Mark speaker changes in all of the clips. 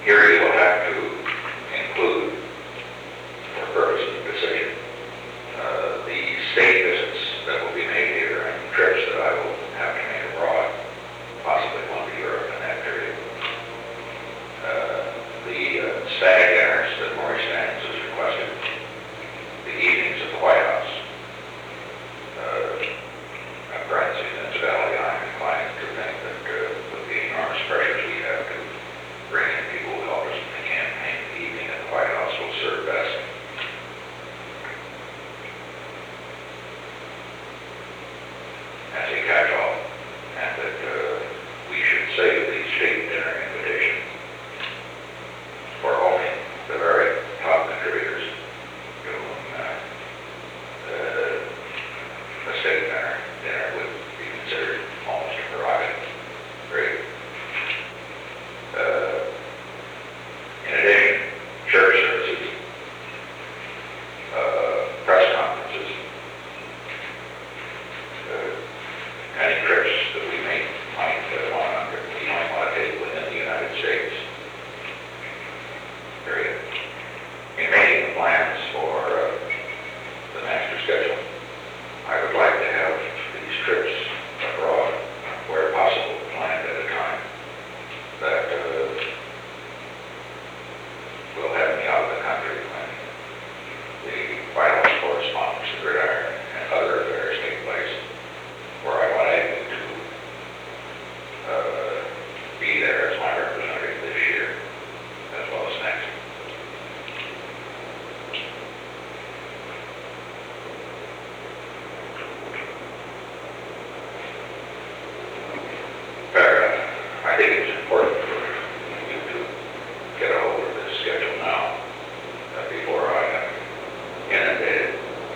Speaker 1: Here you will have to include, for purposes of decision, the state visits that will be made here and trips that I will have to make abroad, possibly one to Europe in that period. The stag dinners that Maurice Stans has requested, the evenings at the White House. Parentheses, incidentally, I'm inclined to think that with the enormous pressures we have to bring in people who help us in the campaign, the evening at the White House will serve best. As a catch-all, and that we should save the state dinner invitation for only the very top contributors to whom the state dinner would be considered almost a prerogative. Great. In addition, church services, press conferences, any trips that we might want to take within the United States. Period. In making the plans for the master schedule, I would like to have these trips abroad, where possible, planned at a time that will have me out of the country when the White House correspondence, the gridiron, and other affairs take place, where I want Agnew to be there as my representative this year, as well as next. I think it's important for you to get a hold of this schedule now, before I am inundated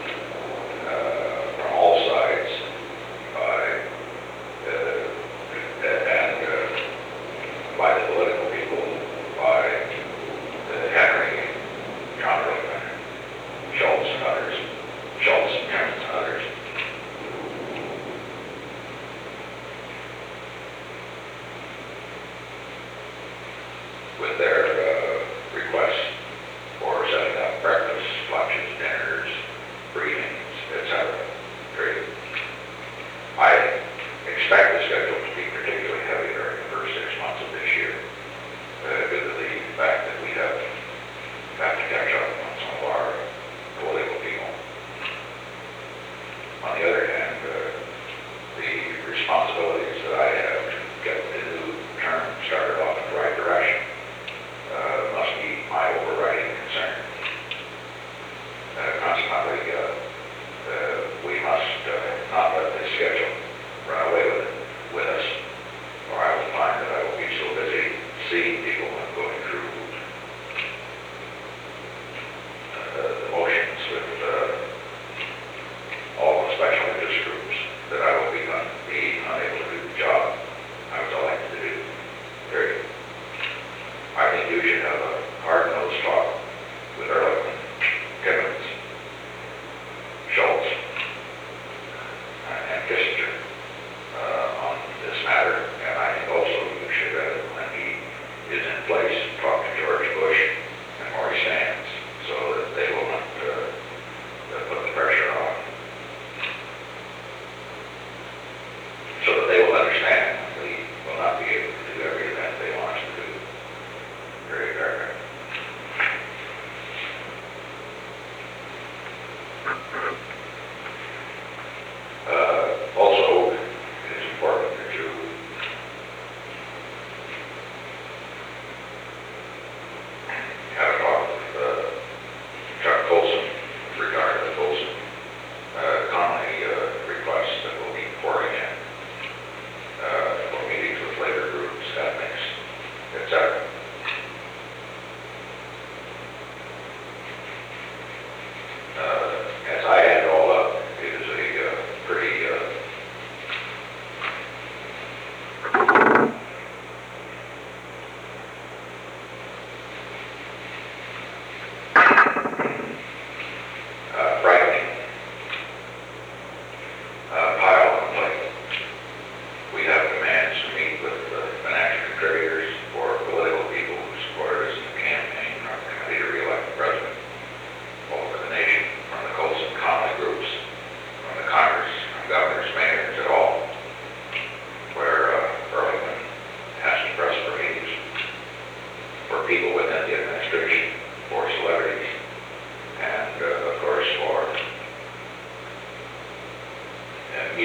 Speaker 1: from all sides by by the political people, by Henry, John Rothman, Schultz and others, Schultz and Timmons and others. With their requests for setting up breakfasts, lunches, dinners, briefings, etc. Great. I expect the schedule to be particularly heavy during the first 6 months of this year, due to the fact that we have to catch up on some of our political people. On the other hand, the responsibilities that I have to get the new term started off in the right direction must be my overriding concern. Consequently, we must not let this schedule run away with us, or I will find that I will be so busy seeing people and going through the motions with all the special interest groups that I will be unable to do the job I was elected to do. Period. I think you should have a hard-nosed talk with Ehrlichman, Timmons, Schultz, and Kissinger on this matter, and I think also you should, when he is in place, talk to George Bush and Maurice Stans, so that they will not put the pressure on, so that they will understand we will not be able to do every event they want us to do. Very, very. Also,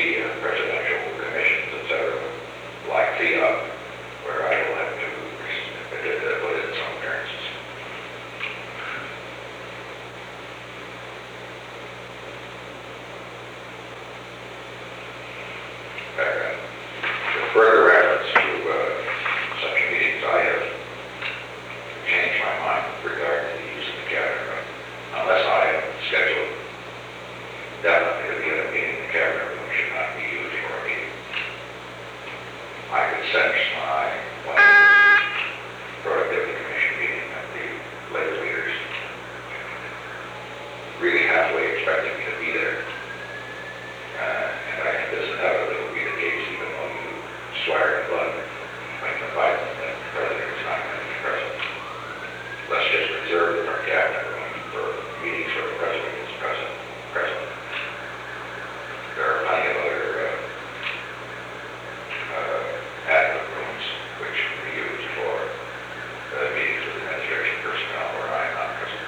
Speaker 1: media, presidential commissions, etc., like FIAP, where I will have to put in some appearances. For further reference to such meetings, I have changed my mind with regard to the use of the cabinet room. Unless I have scheduled definitely to be at a meeting, the cabinet room should not be used for a meeting. I could sense when productivity commission meeting that the labor leaders really halfway expected me to be there. And I think this inevitably will be the case, even though you swear in blood when you invite them that the president is not going to be present. Let's just reserve our cabinet room for meetings where the president is present. There are plenty of other admin rooms which can be used for meetings with administration personnel where I am not present.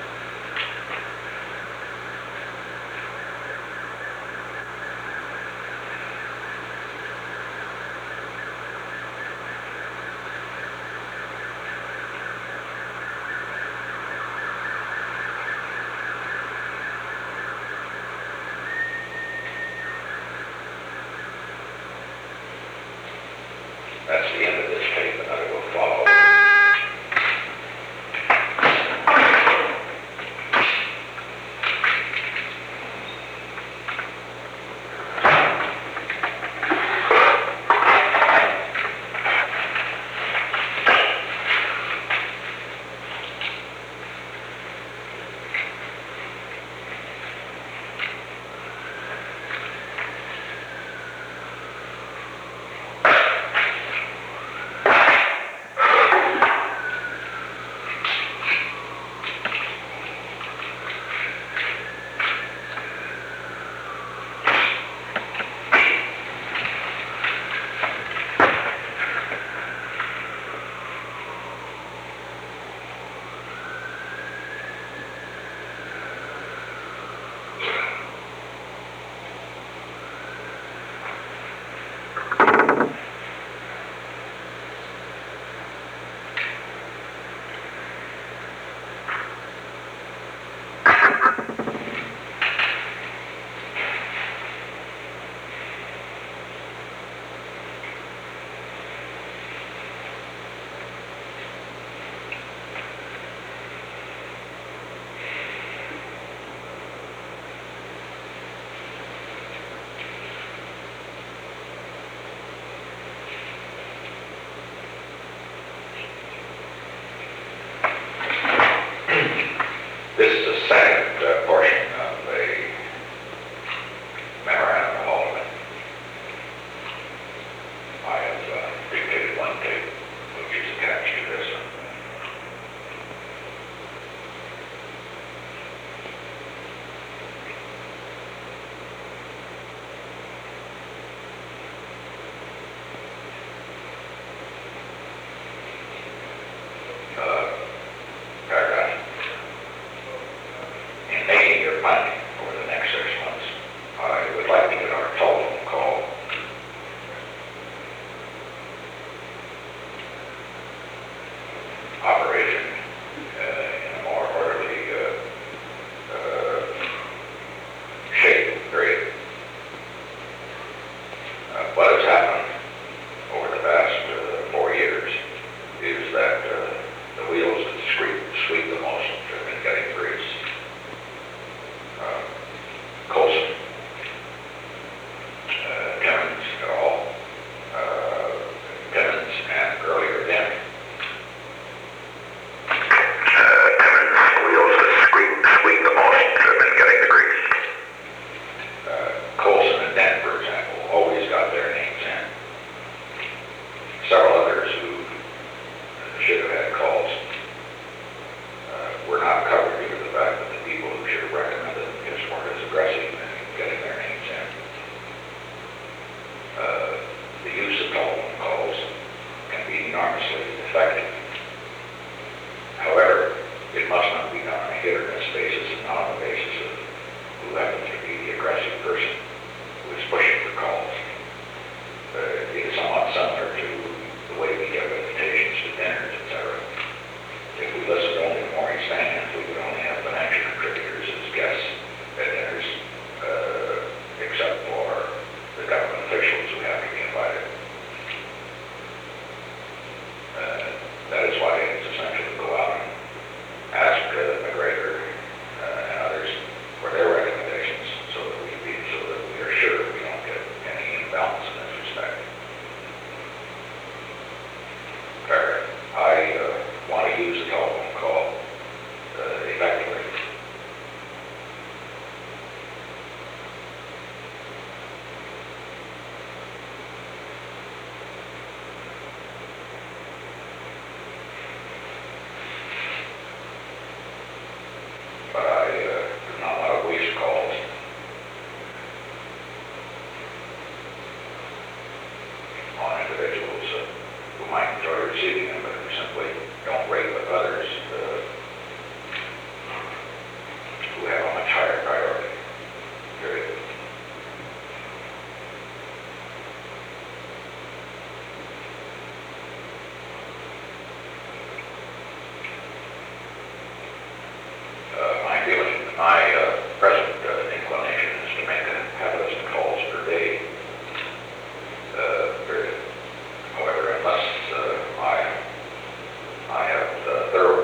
Speaker 1: That's the end of this tape, and I will follow. This is the second portion of a memorandum of Haldeman. I have dictated one tape, which is attached to this one. Paragraph. In making your planning over the next 6 months, I would like to get our telephone call operation in a more orderly shape, period. What has happened over the past 4 years is that the wheels that sweep the most have been getting grease. Colson, Timmons et al., Timmons and earlier Dent. Timmons wheels that sweep the most have been getting the grease. Colson and Dent, for example, always got their names in. Several others who should have had calls were not covered due to the fact that the people who should have recommended them just weren't as aggressive in getting their names in. The use of telephone calls can be enormously effective. However, it must not be done on a hit-or-miss basis and not on the basis of who happens to be the aggressive person who is pushing for calls. who might enjoy receiving them, but who simply don't rate with others who have a much higher priority. Period. My feeling, my present inclination is to make half a dozen calls per day. Period. However, unless I have thorough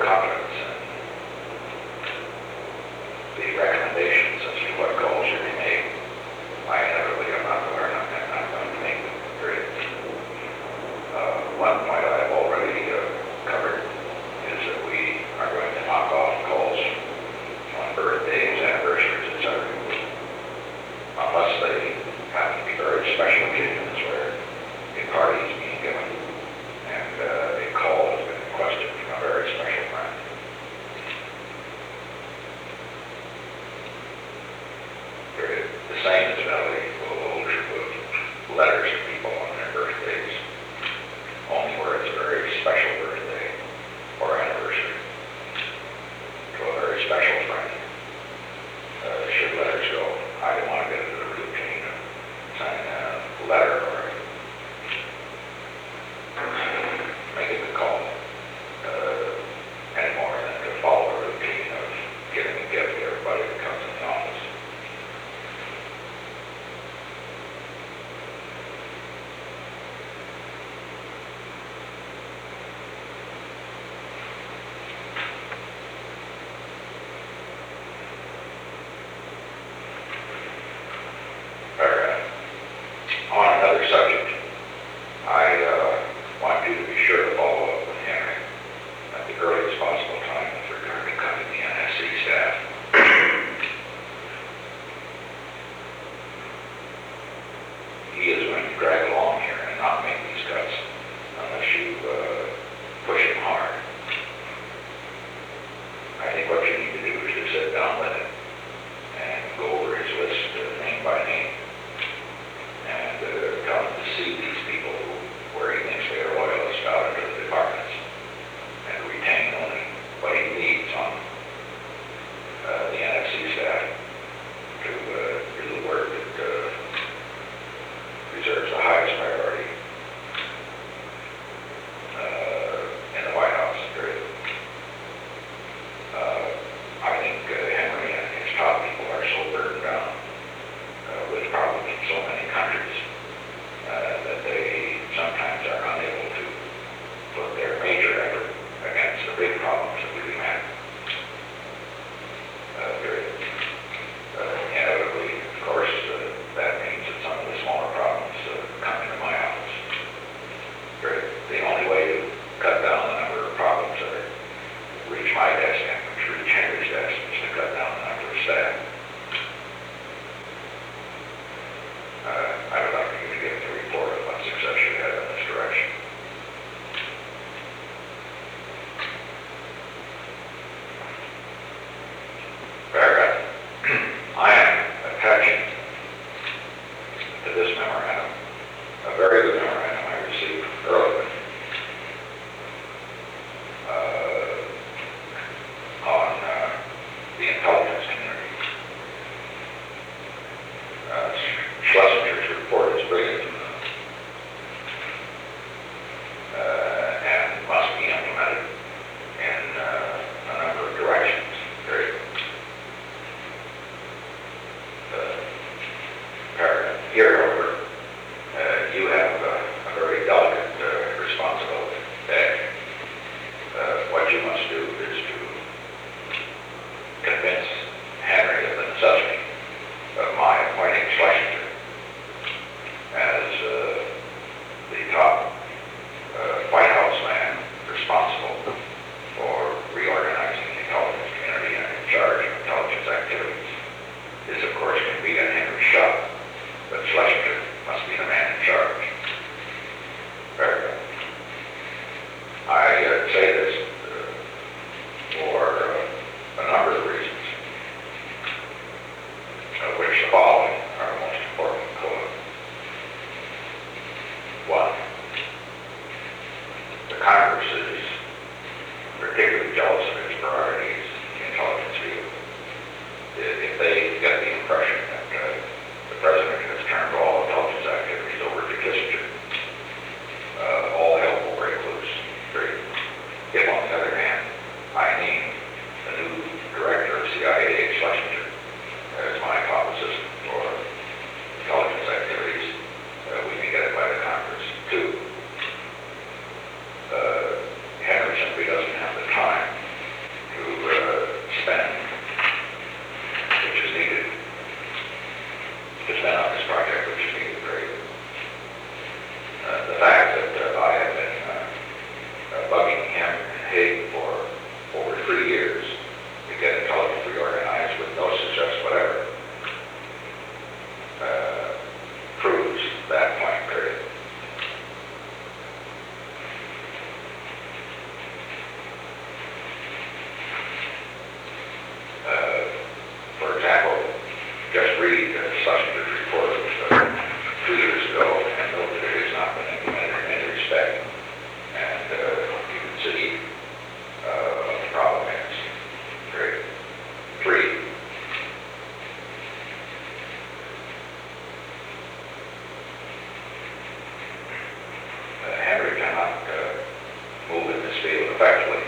Speaker 1: effectively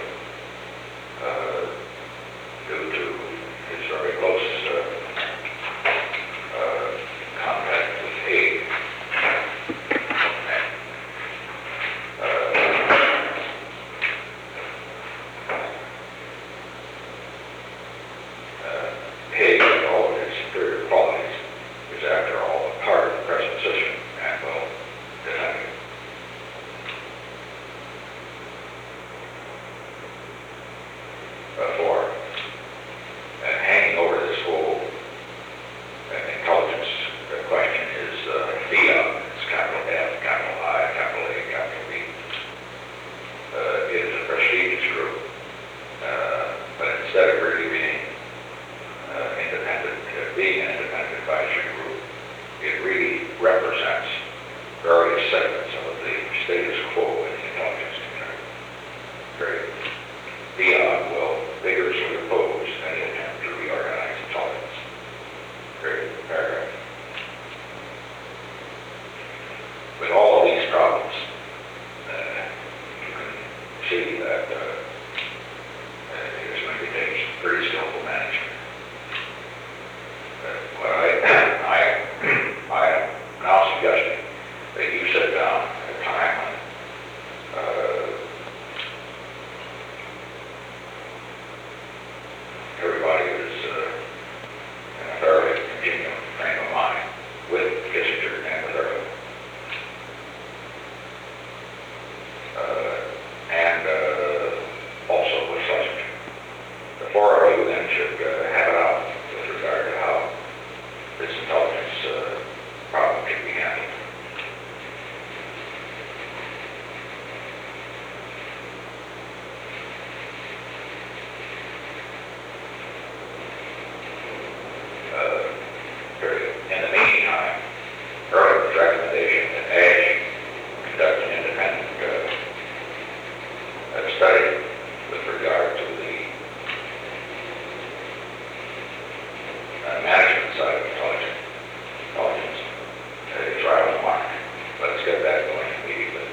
Speaker 1: due to his very close contact with Hague. Hague, with all of his superior qualities, is after all a part of the present system and will defend it. For hanging over this whole intelligence question is FIA. It's capital F, capital I, capital A, capital B. It is a prestigious group, but instead of really being independent, being an independent advisory group, it really represents various segments of the status quo in the intelligence community. Great. FIA will vigorously oppose any attempt to reorganize intelligence. Great paragraph. With all of these problems, you can see that it is going to take some pretty skillful management. What I am now suggesting that you sit down at a time when everybody is in a fairly congenial frame of mind with Kissinger and with Early. And also with Schlesinger. The four of you then should have it out with regard to how this intelligence problem can be handled. In the meantime, Ehrlich's recommendation that Ash conduct an independent study with regard to the management side of intelligence is right on the mark. Let's get that going immediately.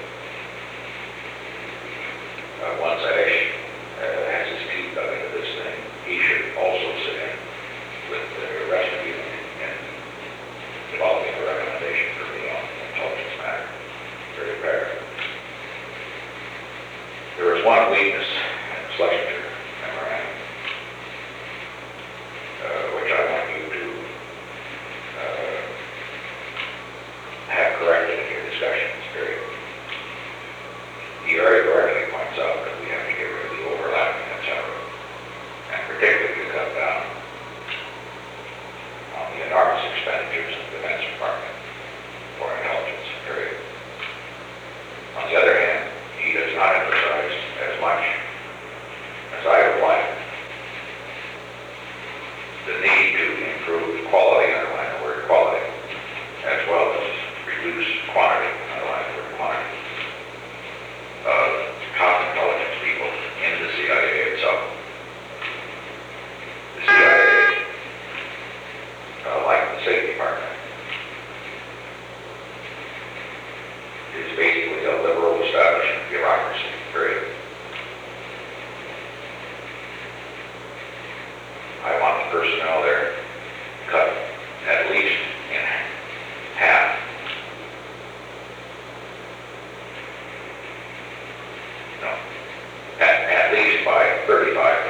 Speaker 1: Once Ash has his teeth dug into this thing, he should also sit in with the rest of you in developing a recommendation for me on the intelligence matter. Very fair. There is one weakness in the Schlesinger memorandum, which I want you to have corrected in your discussions, period. He very correctly points out that we have to get rid of the overlapping, etc., and particularly to cut down on the enormous expenditures of the Defense Department for intelligence, period. On the other hand, he does not emphasize as much as I would like the need to improve quality, underline the word quality, as well as reduce quantity, underline the word quantity, of top intelligence people in the CIA itself. The CIA, like the State Department, is basically a liberal establishment bureaucracy, period. I want the personnel there cut at least in half. No, at least by 35%.